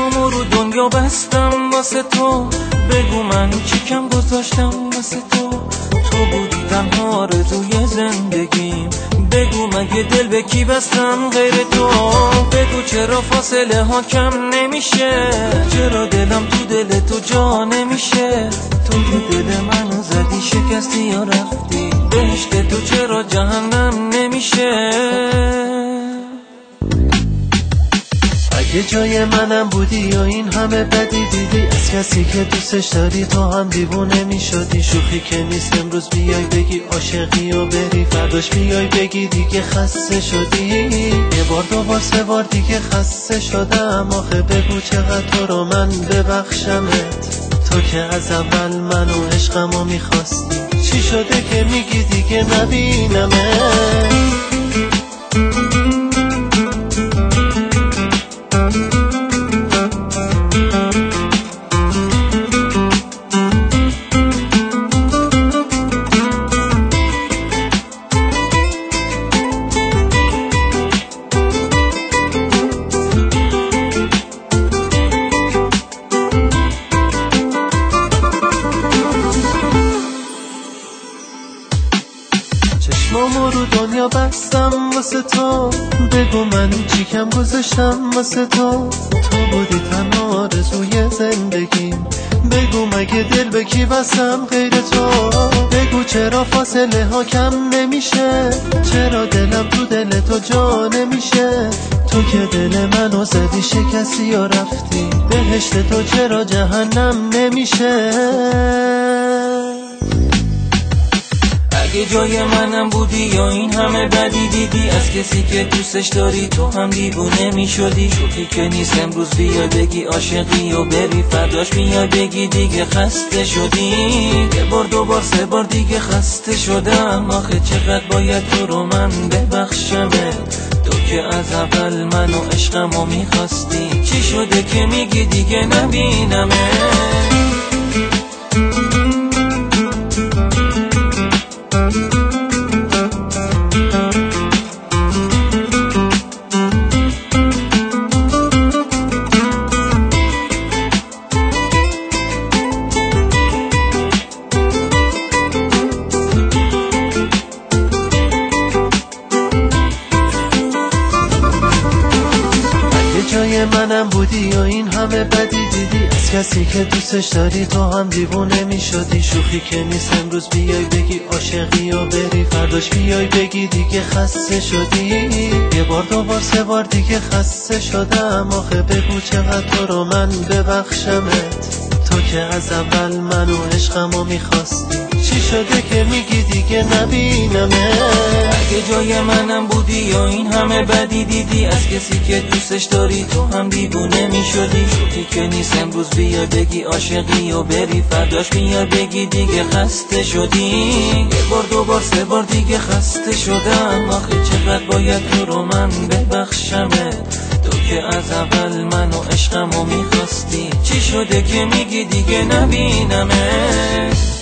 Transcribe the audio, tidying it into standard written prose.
چشمامو رو دنیا بستم واسه تو، بگو من چی کم گذاشتم واسه تو. تو بودی تنها آرزوی زندگیم، بگو مگه دل به کی بستم غیر تو. بگو چرا فاصله ها کم نمیشه، چرا دلم تو دل تو جا نمیشه. تو که دل منو زدی شکستی یا رفتی، بهشت تو چرا جهنم نمیشه. اگه جای منم بودی یا این همه بدی دیدی از کسی که دوستش داری، تو هم دیوونه میشدی. شوخی که نیست امروز بیای بگی عاشقی و بری، فرداش بیای بگی دیگه خسته شدی. یه بار دو بار سه بار دیگه خسته شدم. آخه بگو چقدر تو رو من ببخشمت، تو که از اول منو عشقمو میخواستی. چی شده که میگی دیگه نبینمت؟ چشمامو رو دنیا بستم واسه تو، بگو من چی کم گذاشتم واسه تو. تو بودی تنها آرزوی زندگیم، بگو مگه دل به کی بستم غیر تو. بگو چرا فاصله ها کم نمیشه، چرا دلم تو دل تو جا نمیشه. تو که دل منو زدی شکستی یا رفتی، بهشت تو چرا جهنم نمیشه. اگه جای منم بودی یا این همه بدی دیدی از کسی که دوستش داری، تو هم دیوونه میشدی. شوخی که نیست امروز بیای بگی عاشقی و بری، فرداش بیای بگی دیگه خسته شدی. یه بار دو بار سه بار دیگه خسته شدم. آخه چقدر باید تو رو من ببخشمت، تو که از اول منو عشقمو میخواستی. چی شده که میگی دیگه نبینمت؟ جای منم بودی یا این همه بدی دیدی از کسی که دوستش داری، تو هم دیوونه میشدی. شوخی که نیست امروز بیای بگی عاشقی و بری، فرداش بیای بگی دیگه خسته شدی. یه بار دو بار سه بار دیگه خسته شدم. آخه بگو چقدر تو رو من ببخشمت، تو که از اول منو عشقمو میخواستی. چی شده که میگی دیگه نبینمت؟ اگه جای منم بودی یا این همه بدی دیدی از کسی که دوستش داری، تو هم دیوونه میشدی. شوخی که نیست امروز بیای بگی عاشقی و بری، فرداش بیای بگی دیگه خسته شدی. یه بار دو بار سه بار دیگه خسته شدم. آخه چقدر باید تو رو من ببخشمت، تو که از اول منو عشقمو میخواستی. چی شده که میگی دیگه نبینمت؟